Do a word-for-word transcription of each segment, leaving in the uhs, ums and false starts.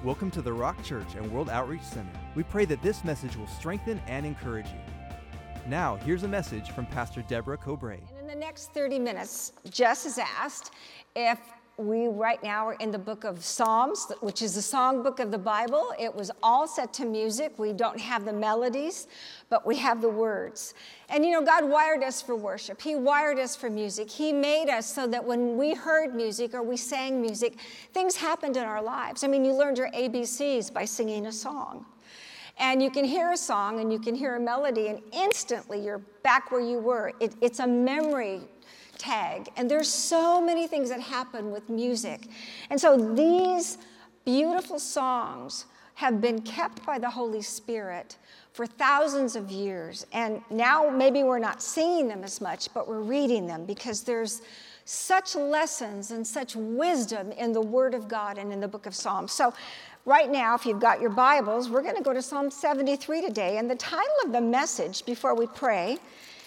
Welcome to the Rock Church and World Outreach Center. We pray that this message will strengthen and encourage you. Now, here's a message from Pastor Deborah Cobray. And in the next thirty minutes, Jess has asked if we right now are in the book of Psalms, which is the songbook of the Bible. It was all set to music. We don't have the melodies, but we have the words. And you know, God wired us for worship. He wired us for music. He made us so that when we heard music or we sang music, things happened in our lives. I mean, you learned your A B Cs by singing a song. And you can hear a song and you can hear a melody and instantly you're back where you were. It, it's a memory tag. And there's so many things that happen with music. And so these beautiful songs have been kept by the Holy Spirit for thousands of years. And now maybe we're not singing them as much, but we're reading them because there's such lessons and such wisdom in the Word of God and in the book of Psalms. So right now, if you've got your Bibles, we're going to go to Psalm seventy-three today. And the title of the message before we pray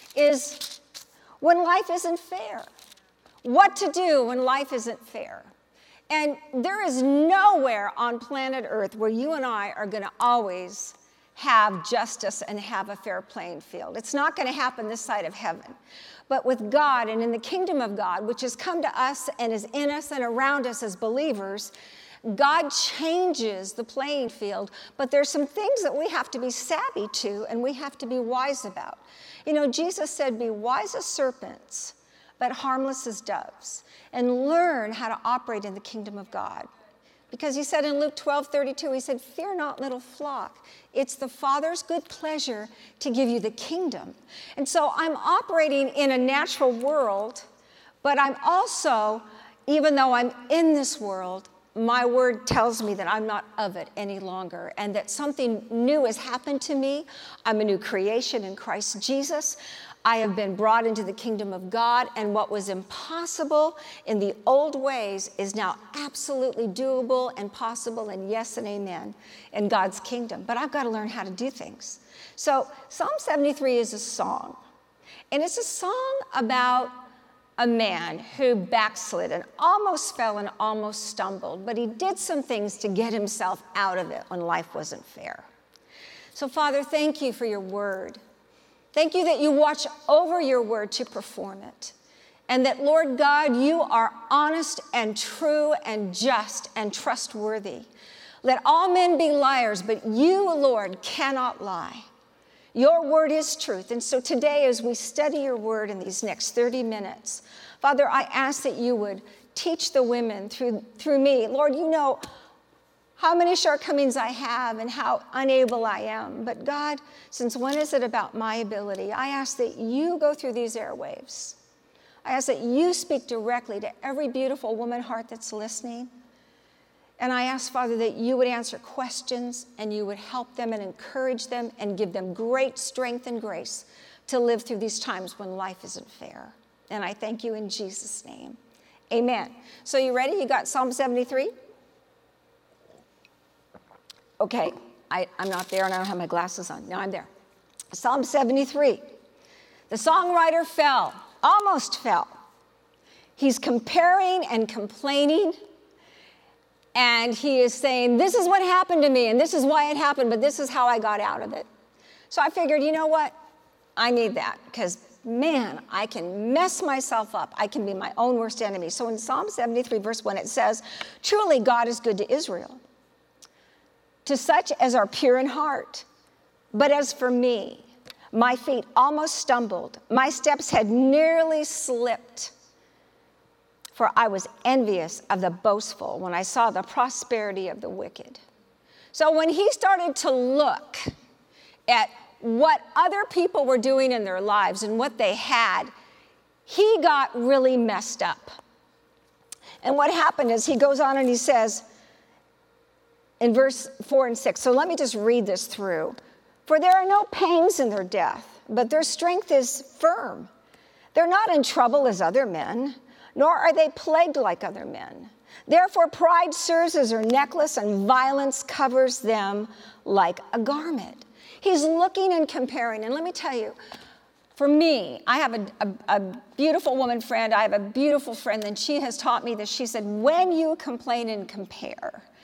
is When Life Isn't Fair. What to do when life isn't fair. And there is nowhere on planet Earth where you and I are going to always have justice and have a fair playing field. It's not going to happen this side of heaven. But with God and in the kingdom of God, which has come to us and is in us and around us as believers, God changes the playing field, but there's some things that we have to be savvy to and we have to be wise about. You know, Jesus said, be wise as serpents, but harmless as doves, and learn how to operate in the kingdom of God. Because he said in Luke twelve thirty-two, he said, fear not, little flock. It's the Father's good pleasure to give you the kingdom. And so I'm operating in a natural world, but I'm also, even though I'm in this world, my word tells me that I'm not of it any longer and that something new has happened to me. I'm a new creation in Christ Jesus. I have been brought into the kingdom of God, and what was impossible in the old ways is now absolutely doable and possible, and yes and amen in God's kingdom. But I've got to learn how to do things. So Psalm seventy-three is a song, and it's a song about a man who backslid and almost fell and almost stumbled, but he did some things to get himself out of it when life wasn't fair. So, Father, thank you for your word. Thank you that you watch over your word to perform it. And that, Lord God, you are honest and true and just and trustworthy. Let all men be liars, but you, Lord, cannot lie. Your word is truth. And so today, as we study your word in these next thirty minutes, Father, I ask that you would teach the women through, through me. Lord, you know how many shortcomings I have and how unable I am. But God, since when is it about my ability? I ask that you go through these airwaves. I ask that you speak directly to every beautiful woman heart that's listening. And I ask, Father, that you would answer questions and you would help them and encourage them and give them great strength and grace to live through these times when life isn't fair. And I thank you in Jesus' name. Amen. So you ready? You got Psalm seventy-three? Okay, I, I'm not there and I don't have my glasses on. Now I'm there. Psalm seventy-three. The songwriter fell, almost fell. He's comparing and complaining. And he is saying, this is what happened to me, and this is why it happened, but this is how I got out of it. So I figured, you know what? I need that, because, man, I can mess myself up. I can be my own worst enemy. So in Psalm seventy-three, verse one, it says, truly God is good to Israel, to such as are pure in heart. But as for me, my feet almost stumbled. My steps had nearly slipped. For I was envious of the boastful when I saw the prosperity of the wicked. So when he started to look at what other people were doing in their lives and what they had, he got really messed up. And what happened is he goes on and he says in verse four and six, so let me just read this through. For there are no pangs in their death, but their strength is firm. They're not in trouble as other men, nor are they plagued like other men. Therefore, pride serves as their necklace, and violence covers them like a garment. He's looking and comparing. And let me tell you, for me, I have a, a, a beautiful woman friend. I have a beautiful friend, and she has taught me this. She said, when you complain and compare,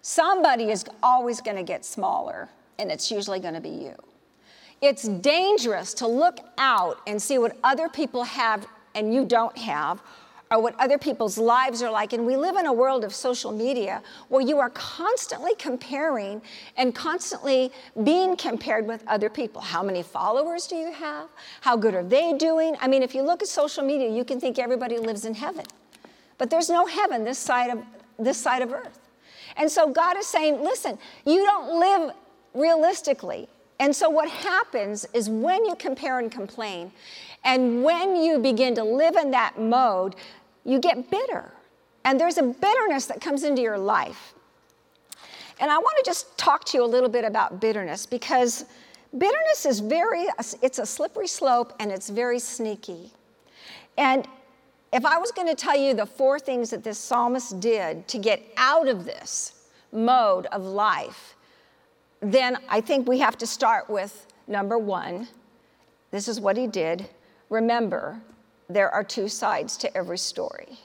somebody is always going to get smaller, and it's usually going to be you. It's dangerous to look out and see what other people have and you don't have, or what other people's lives are like. And we live in a world of social media where you are constantly comparing and constantly being compared with other people. How many followers do you have? How good are they doing? I mean, if you look at social media, you can think everybody lives in heaven. But there's no heaven this side of this side of earth. And so God is saying, listen, you don't live realistically. And so what happens is when you compare and complain, and when you begin to live in that mode, you get bitter. And there's a bitterness that comes into your life. And I want to just talk to you a little bit about bitterness, because bitterness is very, it's a slippery slope, and it's very sneaky. And if I was going to tell you the four things that this psalmist did to get out of this mode of life, then I think we have to start with number one. This is what he did. Remember, there are two sides to every story.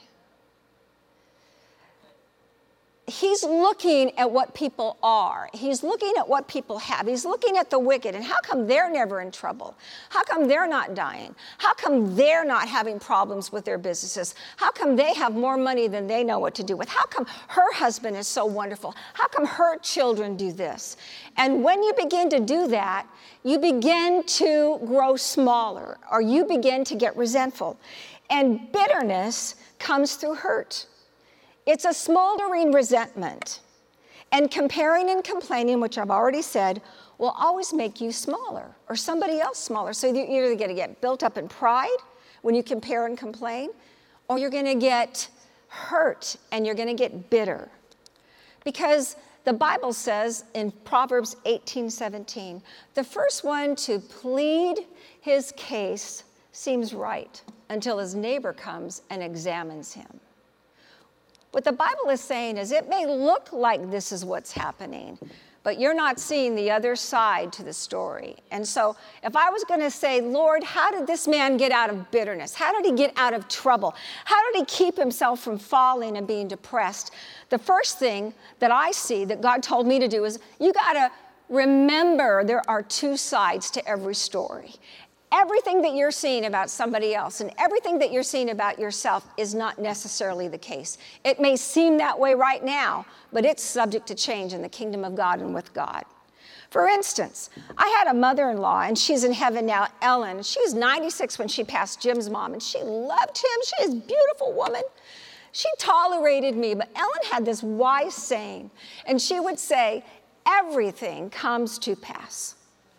He's looking at what people are. He's looking at what people have. He's looking at the wicked. And how come they're never in trouble? How come they're not dying? How come they're not having problems with their businesses? How come they have more money than they know what to do with? How come her husband is so wonderful? How come her children do this? And when you begin to do that, you begin to grow smaller, or you begin to get resentful. And bitterness comes through hurt. It's a smoldering resentment. And comparing and complaining, which I've already said, will always make you smaller or somebody else smaller. So you're either going to get built up in pride when you compare and complain, or you're going to get hurt and you're going to get bitter. Because the Bible says in Proverbs eighteen seventeen, the first one to plead his case seems right until his neighbor comes and examines him. What the Bible is saying is it may look like this is what's happening, but you're not seeing the other side to the story. And so if I was going to say, Lord, how did this man get out of bitterness? How did he get out of trouble? How did he keep himself from falling and being depressed? The first thing that I see that God told me to do is you got to remember there are two sides to every story. Everything that you're seeing about somebody else and everything that you're seeing about yourself is not necessarily the case. It may seem that way right now, but it's subject to change in the kingdom of God and with God. For instance, I had a mother-in-law, and she's in heaven now, Ellen. She was ninety-six when she passed Jim's mom, and she loved him. She is a beautiful woman. She tolerated me, but Ellen had this wise saying, and she would say, everything comes to pass.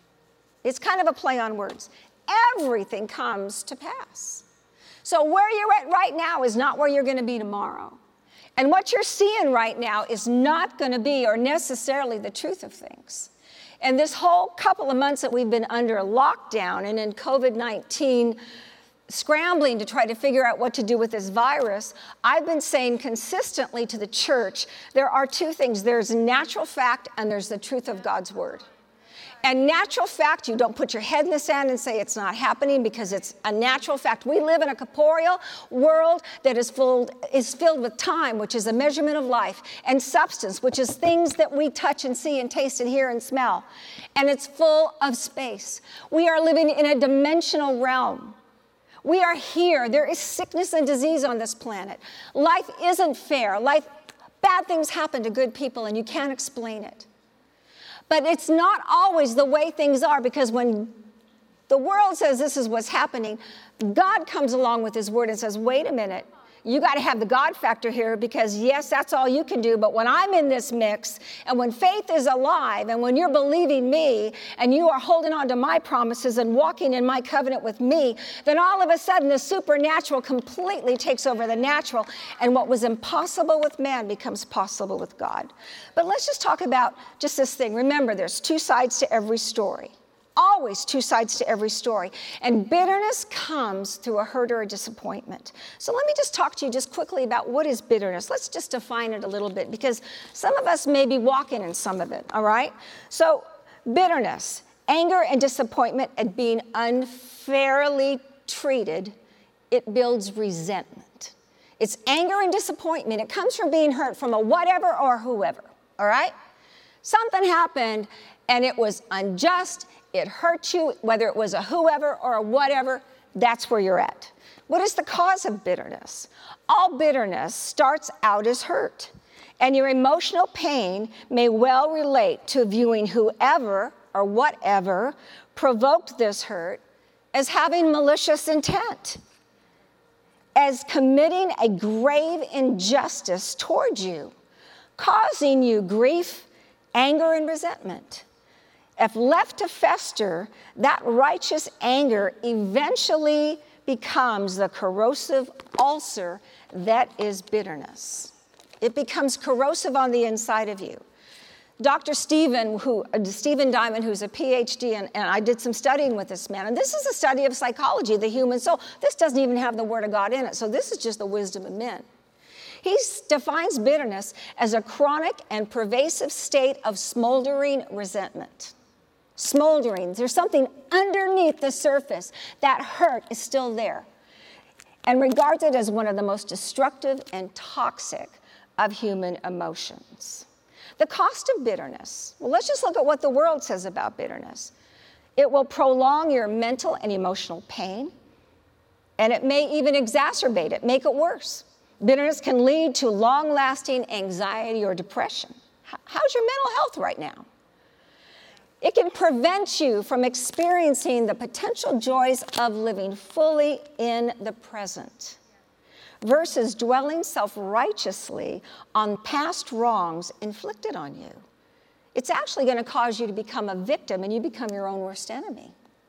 It's kind of a play on words. Everything comes to pass. So where you're at right now is not where you're going to be tomorrow. And what you're seeing right now is not going to be or necessarily the truth of things. And this whole couple of months that we've been under lockdown and in covid nineteen scrambling to try to figure out what to do with this virus, I've been saying consistently to the church, there are two things. There's natural fact and there's the truth of God's word. And natural fact, you don't put your head in the sand and say it's not happening, because it's a natural fact. We live in a corporeal world that is filled, is filled with time, which is a measurement of life, and substance, which is things that we touch and see and taste and hear and smell. And it's full of space. We are living in a dimensional realm. We are here. There is sickness and disease on this planet. Life isn't fair. Life, bad things happen to good people, and you can't explain it. But it's not always the way things are, because when the world says this is what's happening, God comes along with his word and says, wait a minute, you got to have the God factor here, because yes, that's all you can do. But when I'm in this mix, and when faith is alive, and when you're believing me, and you are holding on to my promises and walking in my covenant with me, then all of a sudden the supernatural completely takes over the natural, and what was impossible with man becomes possible with God. But let's just talk about just this thing. Remember, there's two sides to every story. Always two sides to every story. And bitterness comes through a hurt or a disappointment. So let me just talk to you just quickly about what is bitterness. Let's just define it a little bit, because some of us may be walking in some of it, all right? So bitterness, anger and disappointment at being unfairly treated, it builds resentment. It's anger and disappointment. It comes from being hurt from a whatever or whoever. all right? Something happened, and it was unjust, it hurt you, whether it was a whoever or a whatever, that's where you're at. What is the cause of bitterness? All bitterness starts out as hurt, and your emotional pain may well relate to viewing whoever or whatever provoked this hurt as having malicious intent, as committing a grave injustice toward you, causing you grief, anger, and resentment. If left to fester, that righteous anger eventually becomes the corrosive ulcer that is bitterness. It becomes corrosive on the inside of you. Doctor Stephen, who, uh, Stephen Diamond, who's a P H D, and, and I did some studying with this man, and this is a study of psychology, the human soul. This doesn't even have the Word of God in it, so this is just the wisdom of men. He defines bitterness as a chronic and pervasive state of smoldering resentment. Smoldering, there's something underneath the surface. That hurt is still there, and regards it as one of the most destructive and toxic of human emotions. The cost of bitterness. Well, let's just look at what the world says about bitterness. It will prolong your mental and emotional pain, and it may even exacerbate it, make it worse. Bitterness can lead to long-lasting anxiety or depression. How's your mental health right now? It can prevent you from experiencing the potential joys of living fully in the present, versus dwelling self-righteously on past wrongs inflicted on you. It's actually going to cause you to become a victim, and you become your own worst enemy.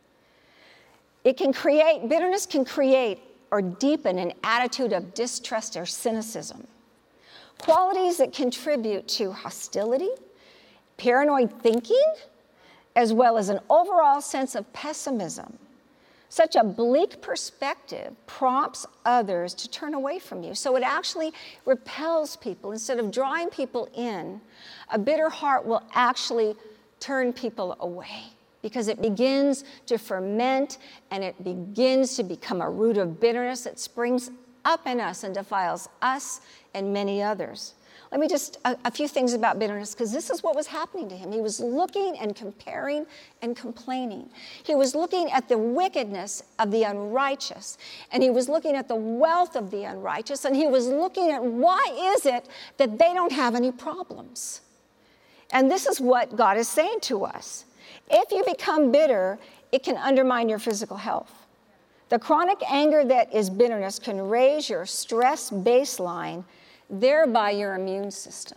It can create, bitterness can create or deepen an attitude of distrust or cynicism, qualities that contribute to hostility, paranoid thinking, as well as an overall sense of pessimism. Such a bleak perspective prompts others to turn away from you. So it actually repels people. Instead of drawing people in, a bitter heart will actually turn people away because it begins to ferment and it begins to become a root of bitterness that springs up in us and defiles us and many others. Let me just, a, a few things about bitterness, because this is what was happening to him. He was looking and comparing and complaining. He was looking at the wickedness of the unrighteous, and he was looking at the wealth of the unrighteous, and he was looking at why is it that they don't have any problems. And this is what God is saying to us. If you become bitter, it can undermine your physical health. The chronic anger that is bitterness can raise your stress baseline, thereby your immune system.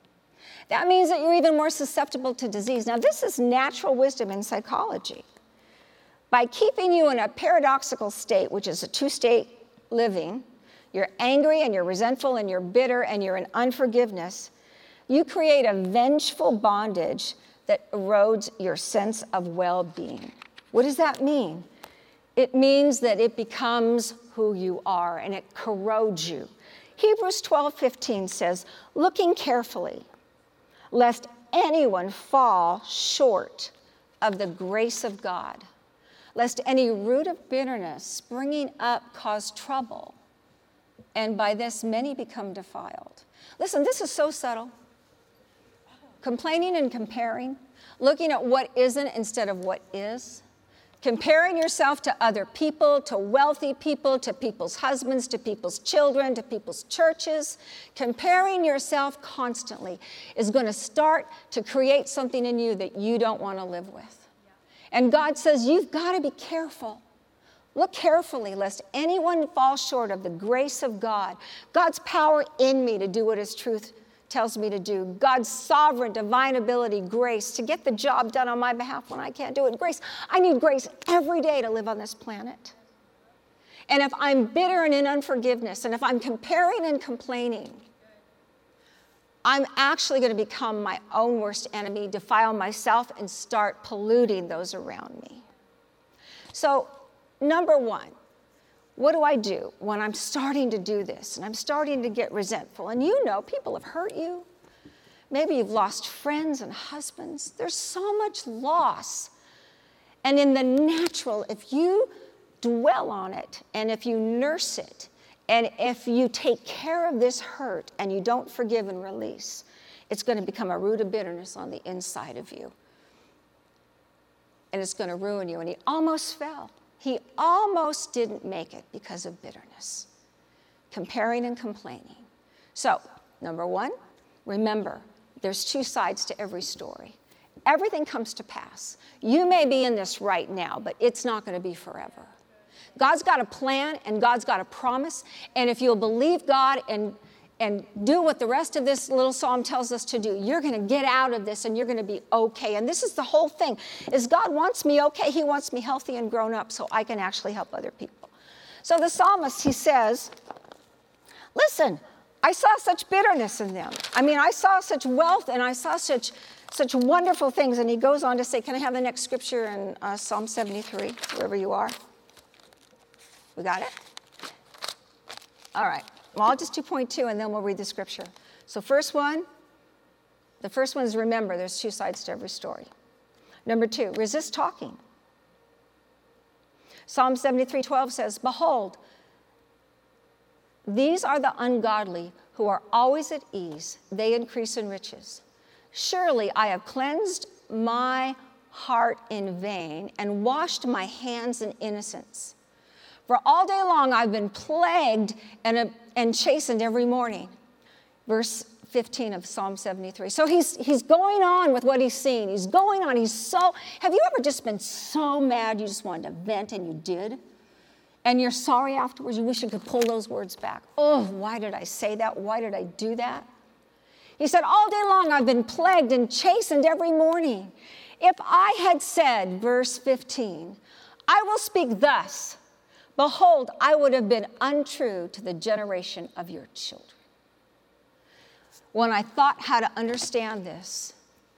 That means that you're even more susceptible to disease. Now, this is natural wisdom in psychology. By keeping you in a paradoxical state, which is a two-state living, you're angry and you're resentful and you're bitter and you're in unforgiveness, you create a vengeful bondage that erodes your sense of well-being. What does that mean? It means that it becomes who you are and it corrodes you. Hebrews twelve fifteen says, looking carefully, lest anyone fall short of the grace of God, lest any root of bitterness springing up cause trouble, and by this many become defiled. Listen, this is so subtle. Complaining and comparing, looking at what isn't instead of what is, comparing yourself to other people, to wealthy people, to people's husbands, to people's children, to people's churches. Comparing yourself constantly is going to start to create something in you that you don't want to live with. And God says, you've got to be careful. Look carefully, lest anyone fall short of the grace of God. God's power in me to do what His truth tells me to do. God's sovereign, divine ability, grace to get the job done on my behalf when I can't do it. Grace, I need grace every day to live on this planet. And if I'm bitter and in unforgiveness, and if I'm comparing and complaining, I'm actually going to become my own worst enemy, defile myself, and start polluting those around me. So, number one, what do I do when I'm starting to do this and I'm starting to get resentful? And you know, people have hurt you. Maybe you've lost friends and husbands. There's so much loss. And in the natural, if you dwell on it and if you nurse it and if you take care of this hurt and you don't forgive and release, It's going to become a root of bitterness on the inside of you. And it's going to ruin you. And he almost fell. He almost didn't make it because of bitterness, comparing and complaining. So, number one, remember, there's two sides to every story. Everything comes to pass. You may be in this right now, but it's not going to be forever. God's got a plan and God's got a promise. And if you'll believe God and, and do what the rest of this little psalm tells us to do, you're going to get out of this and you're going to be okay. And this is the whole thing, is God wants me okay. He wants me healthy and grown up so I can actually help other people. So the psalmist, he says, listen, I saw such bitterness in them. I mean, I saw such wealth and I saw such such wonderful things. And he goes on to say, can I have the next scripture in uh, Psalm seventy-three, wherever you are? We got it? All right. Well, I'll just do point two and then we'll read the scripture. So first one, the first one is remember, there's two sides to every story. Number two, resist talking. Psalm seventy-three twelve says, behold, these are the ungodly who are always at ease. They increase in riches. Surely I have cleansed my heart in vain and washed my hands in innocence. For all day long I've been plagued and, and chastened every morning. Verse fifteen of Psalm seventy-three. So he's, he's going on with what he's seen. He's going on. He's so, have you ever just been so mad you just wanted to vent and you did? And you're sorry afterwards. You wish you could pull those words back. Oh, why did I say that? Why did I do that? He said, all day long I've been plagued and chastened every morning. If I had said, verse fifteen, I will speak thus, behold, I would have been untrue to the generation of your children. When I thought how to understand this,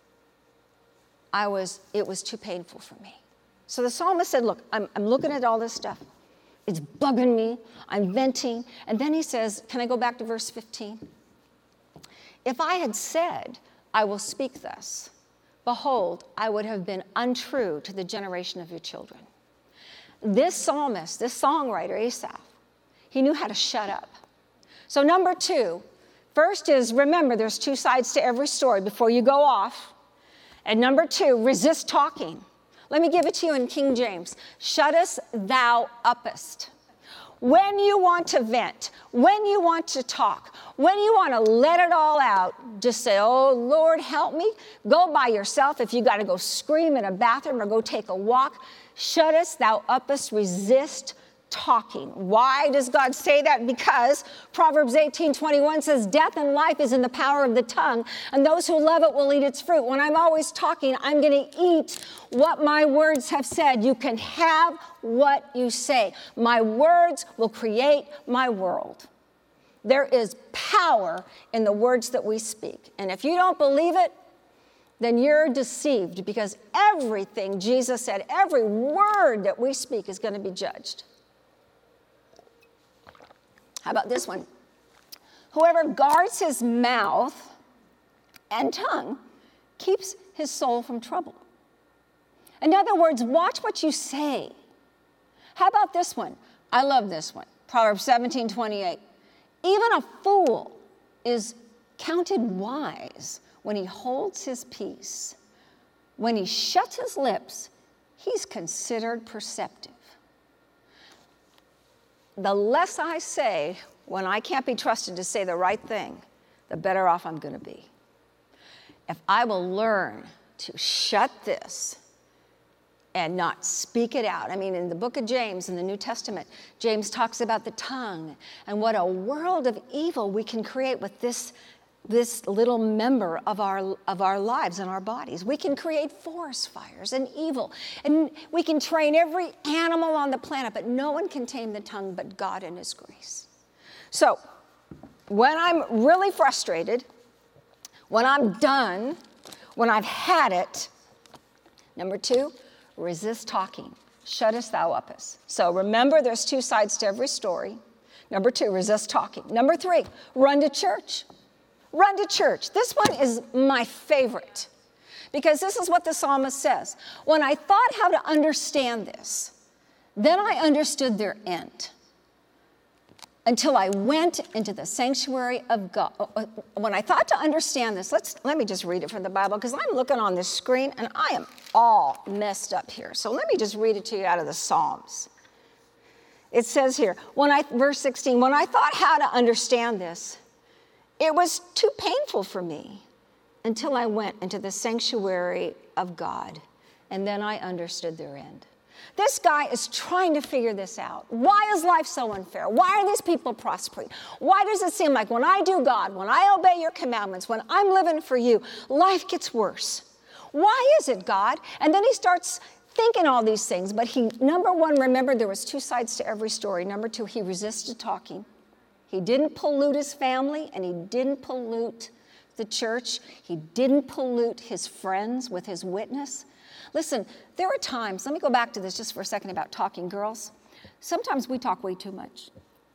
I was, it was too painful for me. So the psalmist said, look, I'm, I'm looking at all this stuff. It's bugging me. I'm venting. And then he says, can I go back to verse fifteen? If I had said, I will speak thus, behold, I would have been untrue to the generation of your children. This psalmist, this songwriter, Asaph, he knew how to shut up. So number two, first is remember there's two sides to every story before you go off. And number two, resist talking. Let me give it to you in King James. Shut us thou uppest. When you want to vent, when you want to talk, when you want to let it all out, just say, oh, Lord, help me. Go by yourself. If you got to go scream in a bathroom or go take a walk, shut us thou uppest, resist talking. Why does God say that? Because Proverbs eighteen twenty-one says, death and life is in the power of the tongue, and those who love it will eat its fruit. When I'm always talking, I'm going to eat what my words have said. You can have what you say. My words will create my world. There is power in the words that we speak. And if you don't believe it, then you're deceived, because everything Jesus said, every word that we speak is going to be judged. How about this one? Whoever guards his mouth and tongue keeps his soul from trouble. In other words, watch what you say. How about this one? I love this one. Proverbs seventeen twenty-eight. Even a fool is counted wise when he holds his peace. When he shuts his lips, he's considered perceptive. The less I say when I can't be trusted to say the right thing, the better off I'm going to be. If I will learn to shut this and not speak it out. I mean, in the book of James, in the New Testament, James talks about the tongue and what a world of evil we can create with this, this little member of our, of our lives and our bodies. We can create forest fires and evil, and we can train every animal on the planet, but no one can tame the tongue but God in his grace. So, when I'm really frustrated, when I'm done, when I've had it, number two, resist talking. Shut us thou uppest. So remember, there's two sides to every story. Number two, resist talking. Number three, run to church. Run to church. This one is my favorite, because this is what the psalmist says. When I thought how to understand this, then I understood their end. until I went into the sanctuary of God. When I thought to understand this, let's let me just read it from the Bible, because I'm looking on this screen and I am all messed up here. So let me just read it to you out of the Psalms. It says here, when I, verse sixteen, when I thought how to understand this, it was too painful for me until I went into the sanctuary of God, and then I understood their end. This guy is trying to figure this out. Why is life so unfair? Why are these people prospering? Why does it seem like when I do God, when I obey your commandments, when I'm living for you, life gets worse? Why is it, God? And then he starts thinking all these things, but he, number one, remembered there was two sides to every story. Number two, he resisted talking. He didn't pollute his family, and he didn't pollute the church. He didn't pollute his friends with his witness. Listen, there are times, let me go back to this just for a second about talking, girls. Sometimes we talk way too much.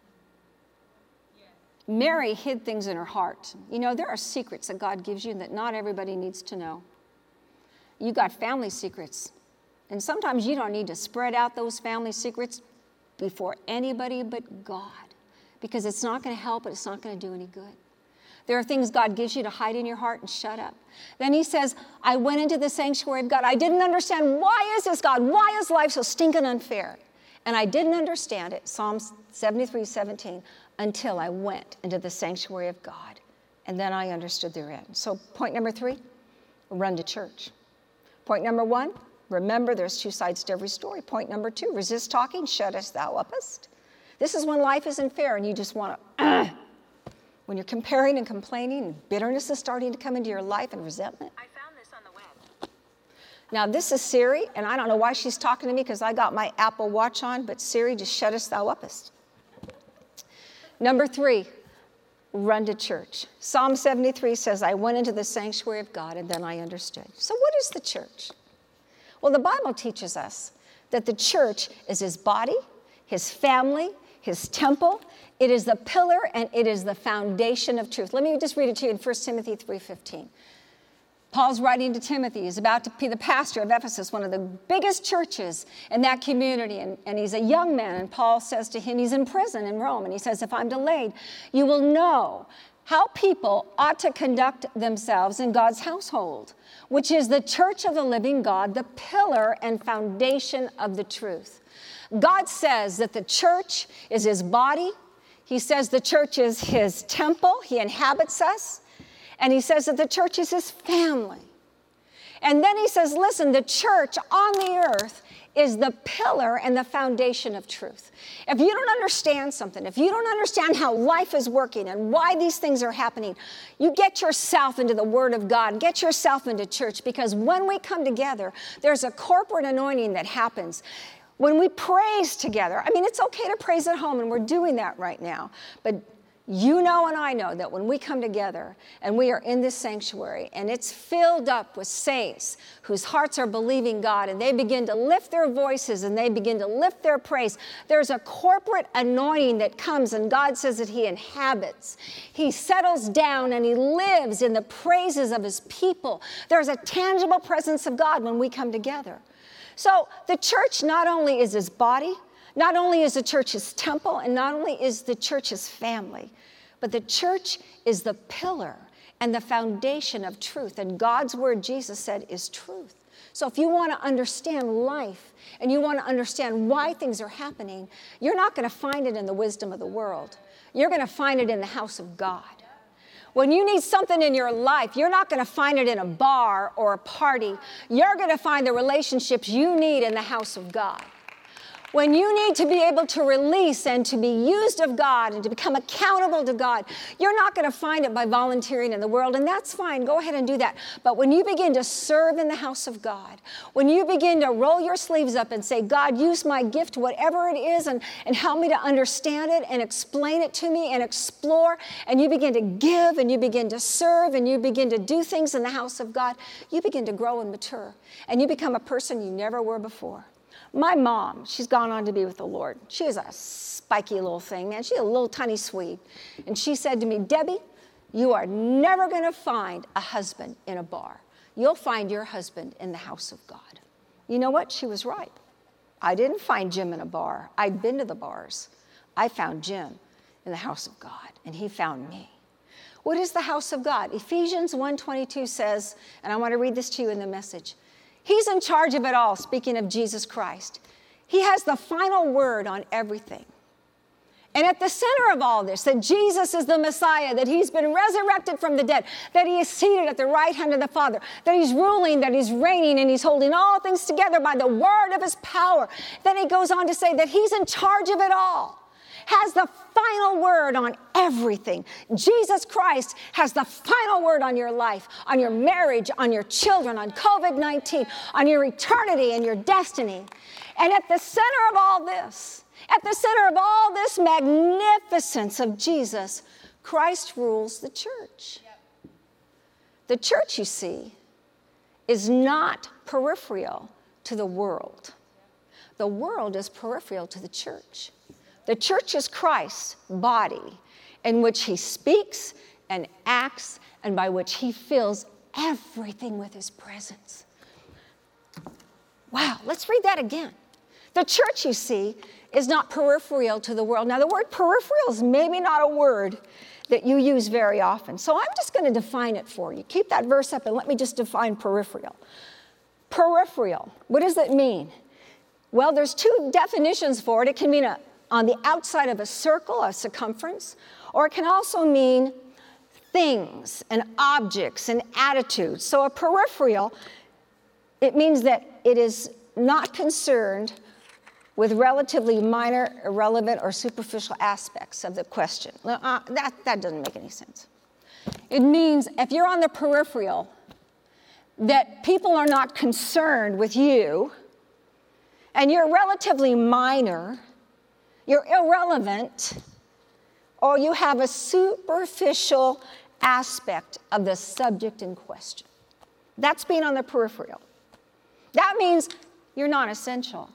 Mary hid things in her heart. You know, there are secrets that God gives you that not everybody needs to know. You got family secrets. And sometimes you don't need to spread out those family secrets before anybody but God, because it's not going to help, and it's not going to do any good. There are things God gives you to hide in your heart and shut up. Then he says, I went into the sanctuary of God. I didn't understand, why is this, God? Why is life so stinking unfair? And I didn't understand it, Psalms seventy-three seventeen, until I went into the sanctuary of God. And then I understood their end. So point number three, run to church. Point number one, remember there's two sides to every story. Point number two, resist talking, shut us thou upest. This is when life isn't fair and you just want to, uh, when you're comparing and complaining, and bitterness is starting to come into your life, and resentment. I found this on the web. Now, this is Siri, and I don't know why she's talking to me because I got my Apple Watch on, but Siri, just shut us thou upest. Number three, run to church. Psalm seventy-three says, I went into the sanctuary of God, and then I understood. So what is the church? Well, the Bible teaches us that the church is his body, his family, his temple. It is the pillar and it is the foundation of truth. Let me just read it to you in First Timothy three fifteen. Paul's writing to Timothy. He's about to be the pastor of Ephesus, one of the biggest churches in that community. And, and he's a young man. And Paul says to him, he's in prison in Rome. And he says, if I'm delayed, you will know how people ought to conduct themselves in God's household, which is the church of the living God, the pillar and foundation of the truth. God says that the church is his body. He says the church is his temple. He inhabits us. And he says that the church is his family. And then he says, listen, the church on the earth is the pillar and the foundation of truth. If you don't understand something, if you don't understand how life is working and why these things are happening, you get yourself into the Word of God, get yourself into church, because when we come together, there's a corporate anointing that happens. When we praise together, I mean, it's okay to praise at home, and we're doing that right now, but you know and I know that when we come together and we are in this sanctuary and it's filled up with saints whose hearts are believing God, and they begin to lift their voices and they begin to lift their praise, there's a corporate anointing that comes, and God says that he inhabits. He settles down and he lives in the praises of his people. There's a tangible presence of God when we come together. So the church not only is his body, not only is the church his temple, and not only is the church his family, but the church is the pillar and the foundation of truth. And God's word, Jesus said, is truth. So if you want to understand life and you want to understand why things are happening, you're not going to find it in the wisdom of the world. You're going to find it in the house of God. When you need something in your life, you're not going to find it in a bar or a party. You're going to find the relationships you need in the house of God. When you need to be able to release and to be used of God and to become accountable to God, you're not going to find it by volunteering in the world, and that's fine. Go ahead and do that. But when you begin to serve in the house of God, when you begin to roll your sleeves up and say, God, use my gift, whatever it is, and, and help me to understand it and explain it to me and explore, and you begin to give and you begin to serve and you begin to do things in the house of God, you begin to grow and mature, and you become a person you never were before. My mom, she's gone on to be with the Lord. She is a spiky little thing, man. She's a little tiny Swede. And she said to me, Debbie, you are never going to find a husband in a bar. You'll find your husband in the house of God. You know what? She was right. I didn't find Jim in a bar. I'd been to the bars. I found Jim in the house of God, and he found me. What is the house of God? Ephesians one twenty-two says, and I want to read this to you in the Message, he's in charge of it all, speaking of Jesus Christ. He has the final word on everything. And at the center of all this, that Jesus is the Messiah, that he's been resurrected from the dead, that he is seated at the right hand of the Father, that he's ruling, that he's reigning, and he's holding all things together by the word of his power. Then he goes on to say that he's in charge of it all, has the final word on everything. Jesus Christ has the final word on your life, on your marriage, on your children, on covid nineteen, on your eternity and your destiny. And at the center of all this, at the center of all this magnificence of Jesus, Christ rules the church. The church, you see, is not peripheral to the world. The world is peripheral to the church. The church is Christ's body in which he speaks and acts and by which he fills everything with his presence. Wow, let's read that again. The church, you see, is not peripheral to the world. Now, the word peripheral is maybe not a word that you use very often. So I'm just going to define it for you. Keep that verse up and let me just define peripheral. Peripheral, what does that mean? Well, there's two definitions for it. It can mean a, on the outside of a circle, a circumference, or it can also mean things and objects and attitudes. So a peripheral, it means that it is not concerned with relatively minor, irrelevant, or superficial aspects of the question. Uh, that, that doesn't make any sense. It means if you're on the peripheral, that people are not concerned with you, and you're relatively minor, you're irrelevant, or you have a superficial aspect of the subject in question. That's being on the peripheral. That means you're not essential.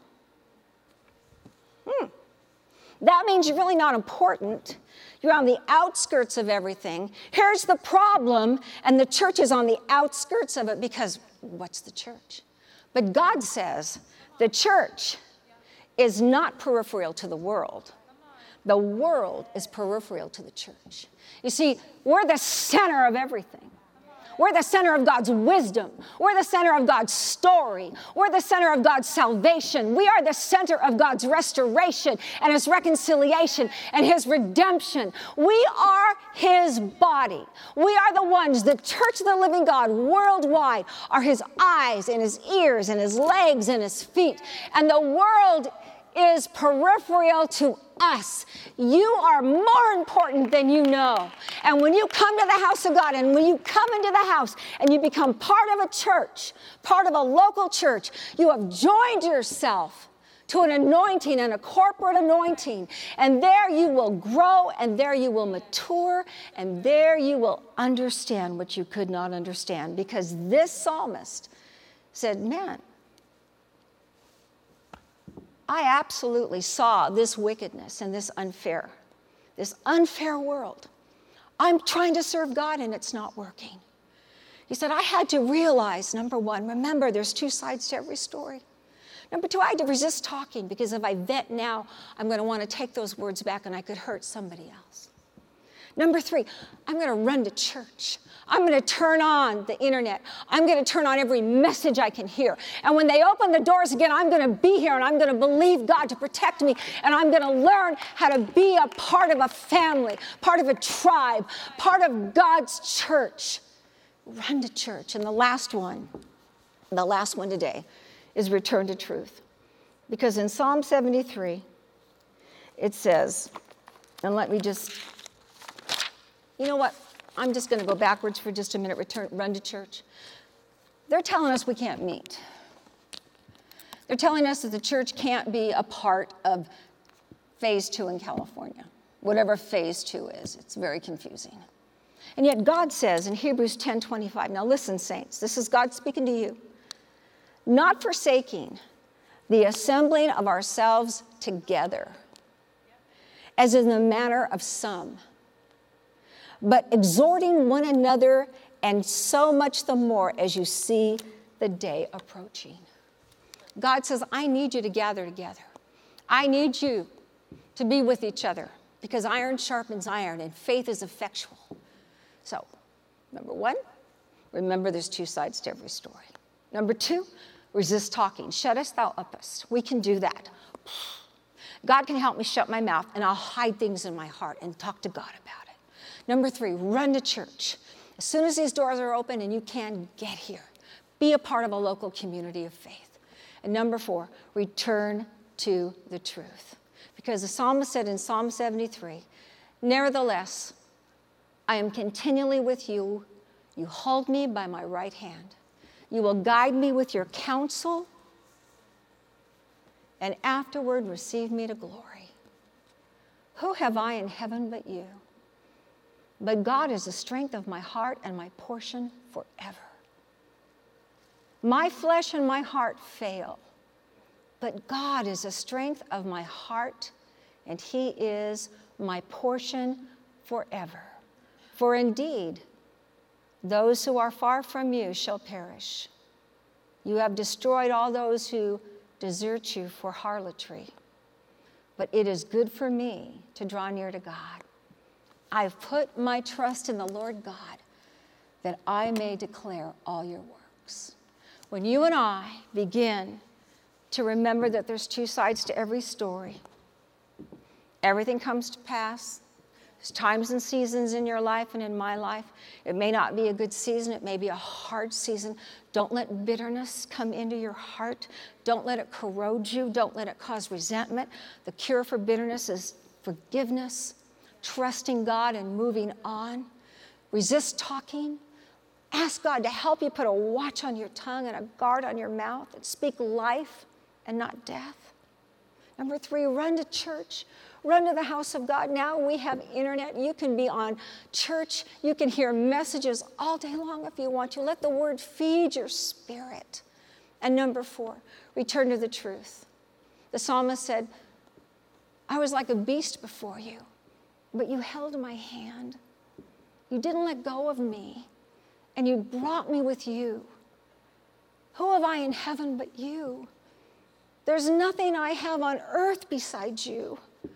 Hmm. That means you're really not important. You're on the outskirts of everything. Here's the problem, and the church is on the outskirts of it because what's the church? But God says the church is not peripheral to the world. The world is peripheral to the church. You see, we're the center of everything. We're the center of God's wisdom. We're the center of God's story. We're the center of God's salvation. We are the center of God's restoration and his reconciliation and his redemption. We are his body. We are the ones, the church of the living God worldwide are his eyes and his ears and his legs and his feet. And the world is peripheral to us. You are more important than you know. And when you come to the house of God and when you come into the house and you become part of a church, part of a local church, you have joined yourself to an anointing and a corporate anointing. And there you will grow and there you will mature and there you will understand what you could not understand. Because this psalmist said, man, I absolutely saw this wickedness and this unfair, this unfair world. I'm trying to serve God and it's not working. He said, I had to realize, number one, remember there's two sides to every story. Number two, I had to resist talking because if I vent now, I'm going to want to take those words back and I could hurt somebody else. Number three, I'm going to run to church. I'm going to turn on the internet. I'm going to turn on every message I can hear. And when they open the doors again, I'm going to be here and I'm going to believe God to protect me. And I'm going to learn how to be a part of a family, part of a tribe, part of God's church. Run to church. And the last one, the last one today is return to truth. Because in Psalm seventy-three, it says, and let me just, you know what? I'm just going to go backwards for just a minute, return, run to church. They're telling us we can't meet. They're telling us that the church can't be a part of phase two in California, whatever phase two is. It's very confusing. And yet God says in Hebrews ten twenty-five, now listen, saints, this is God speaking to you, not forsaking the assembling of ourselves together, as in the manner of some, but exhorting one another, and so much the more as you see the day approaching. God says, I need you to gather together. I need you to be with each other. because iron sharpens iron and faith is effectual. So, number one, remember there's two sides to every story. Number two, resist talking. Shut us, thou uppest. We can do that. God can help me shut my mouth, and I'll hide things in my heart and talk to God about it. Number three, run to church. As soon as these doors are open and you can, get here. Be a part of a local community of faith. And number four, return to the truth. Because the psalmist said in Psalm seventy-three, nevertheless, I am continually with you. You hold me by my right hand. You will guide me with your counsel, and afterward receive me to glory. Who have I in heaven but you? But God is the strength of my heart and my portion forever. My flesh and my heart fail, but God is the strength of my heart, and he is my portion forever. For indeed, those who are far from you shall perish. You have destroyed all those who desert you for harlotry. But it is good for me to draw near to God. I've put my trust in the Lord God, that I may declare all your works. When you and I begin to remember that there's two sides to every story, everything comes to pass. There's times and seasons in your life and in my life. It may not be a good season. It may be a hard season. Don't let bitterness come into your heart. Don't let it corrode you. Don't let it cause resentment. The cure for bitterness is forgiveness, trusting God and moving on. Resist talking. Ask God to help you put a watch on your tongue and a guard on your mouth and speak life and not death. Number three, run to church. Run to the house of God. Now we have internet. You can be on church. You can hear messages all day long if you want to. Let the word feed your spirit. And number four, return to the truth. The psalmist said, I was like a beast before you, but you held my hand. You didn't let go of me, and you brought me with you. Who have I in heaven but you? There's nothing I have on earth besides you.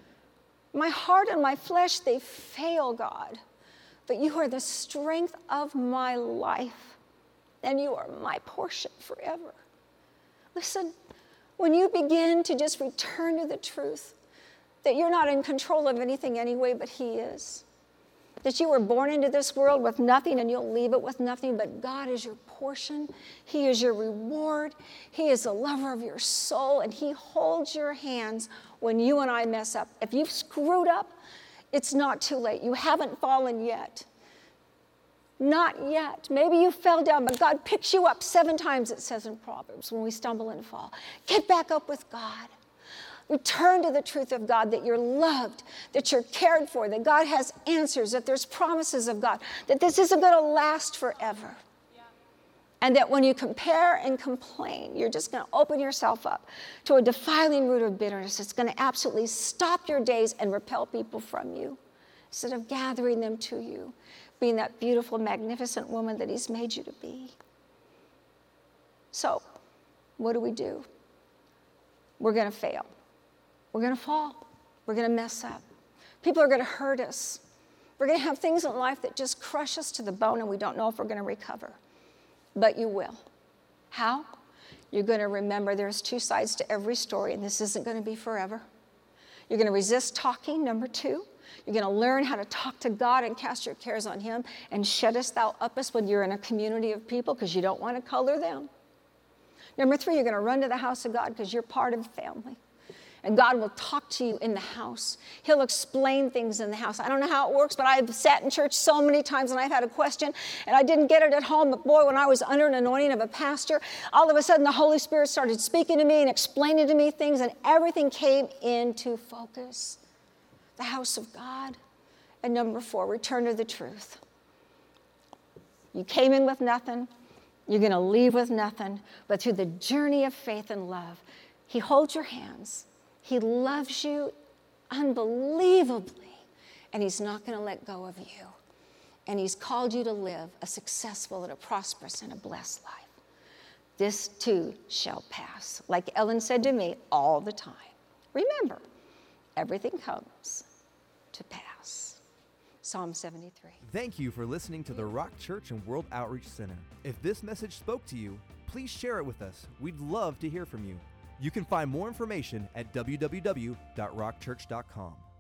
My heart and my flesh, they fail, God, but you are the strength of my life, and you are my portion forever. Listen, when you begin to just return to the truth, that you're not in control of anything anyway, but he is, that you were born into this world with nothing and you'll leave it with nothing, but God is your portion. He is your reward. He is the lover of your soul, and he holds your hands when you and I mess up. If you've screwed up, it's not too late. You haven't fallen yet. Not yet. Maybe you fell down, but God picks you up seven times, it says in Proverbs, when we stumble and fall. Get back up with God. Return to the truth of God, that you're loved, that you're cared for, that God has answers, that there's promises of God, that this isn't going to last forever. Yeah. And that when you compare and complain, you're just going to open yourself up to a defiling root of bitterness. It's going to absolutely stop your days and repel people from you, instead of gathering them to you, being that beautiful, magnificent woman that he's made you to be. So, what do we do? We're going to fail. We're going to fall. We're going to mess up. People are going to hurt us. We're going to have things in life that just crush us to the bone, and we don't know if we're going to recover. But you will. How? You're going to remember there's two sides to every story, and this isn't going to be forever. You're going to resist talking, number two. You're going to learn how to talk to God and cast your cares on him, and shuttest thou uppest when you're in a community of people, because you don't want to color them. Number three, you're going to run to the house of God because you're part of the family. And God will talk to you in the house. He'll explain things in the house. I don't know how it works, but I've sat in church so many times and I've had a question and I didn't get it at home. But boy, when I was under an anointing of a pastor, all of a sudden the Holy Spirit started speaking to me and explaining to me things, and everything came into focus. The house of God. And number four, return to the truth. You came in with nothing. You're going to leave with nothing. But through the journey of faith and love, he holds your hands. He loves you unbelievably, and he's not going to let go of you. And he's called you to live a successful and a prosperous and a blessed life. This too shall pass. Like Ellen said to me all the time, remember, everything comes to pass. Psalm seventy-three. Thank you for listening to the Rock Church and World Outreach Center. If this message spoke to you, please share it with us. We'd love to hear from you. You can find more information at w w w dot rock church dot com.